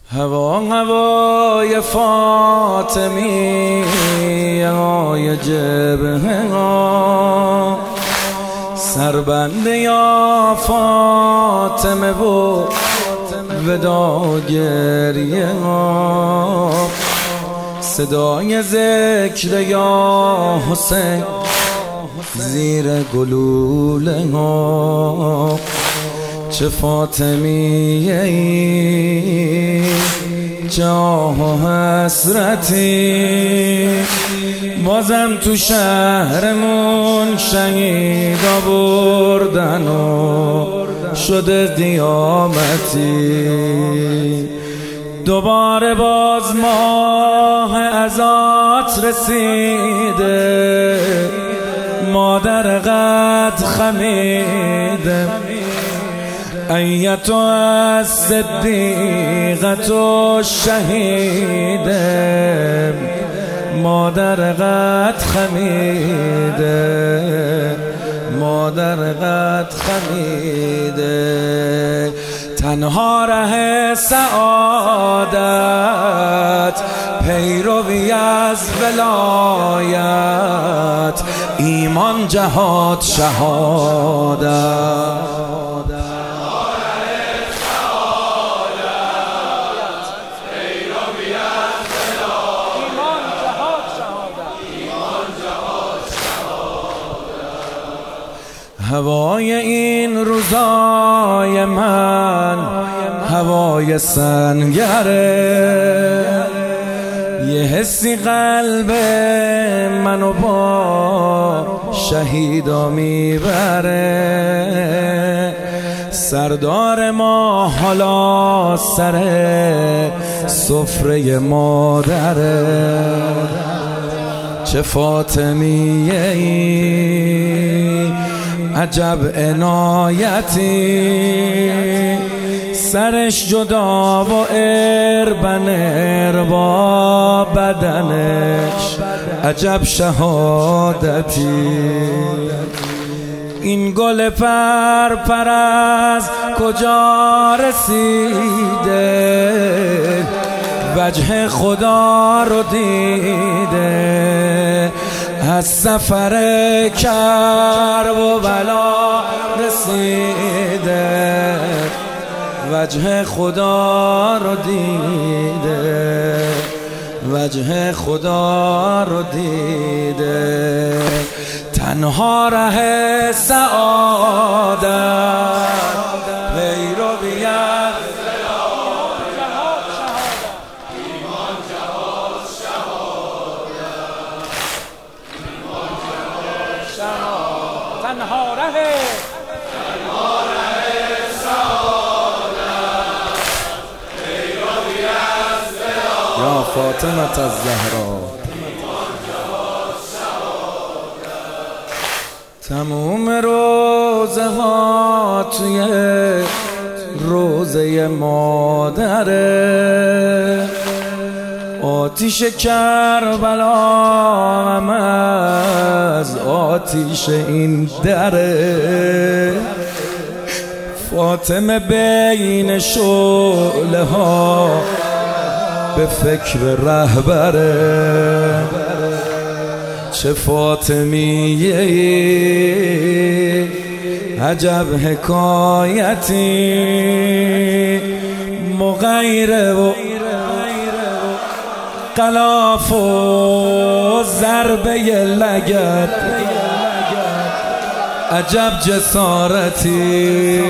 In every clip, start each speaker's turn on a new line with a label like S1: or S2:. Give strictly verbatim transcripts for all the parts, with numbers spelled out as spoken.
S1: هوا هوای فاطمی های جبهه ها، سربنده یا فاطمه و ودا گریه ها، صدای ذکر یا حسین زیر گلوله ها. چه فاطمیه ای جاه و حسرتی، بازم تو شهرمون شهیدا بردن و شده قیامتی. دوباره باز ماه ازات رسیده، مادر قد خمیده، ایتو از صدیقت و شهیده، مادر قد خمیده، مادر قد خمیده. تنها ره سعادت پیروی از ولایت، ایمان جهاد شهادت. هوای این روزای من هوای سنگره، یه حسی قلب منو با شهیدا میبره. سردار ما حالا سر سفره مادره، چه فاطمیه ای عجب عنایتی، سرش جدا و اربن اربا بدنش عجب شهادتی. این گل پر پر از کجا رسیده، وجه خدا رو دیده، از سفر کرب و بلا رسیده، وجه خدا رو دیده، وجه خدا رو دیده. تنها ره سعادت پیروی از تنها ره تنها ره سعادت پیروی از ولایت، یا فاطمه الزهرا. تموم روزه ها توی روزه مادره، آتیش کربلا هم از آتیش این دره. فاطمه بین شعله ها به فکر رهبره، چه فاطمیه ای عجب حکایتی، مغیره و غلاف و ضربه لگد عجب جسارتی،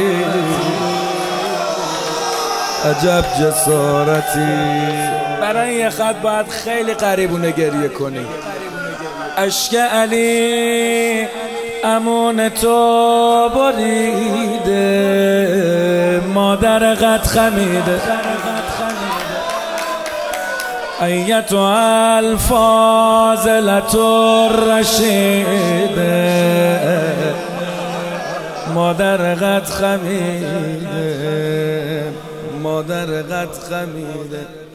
S1: عجب جسارتی. برای یه خط باید خیلی قریبونه گریه کنی. اشک علی امون تو بریده، مادر قد خمیده، ایتو الفاضلة الرشیده، مادر قد خمیده، مادر قد خمیده.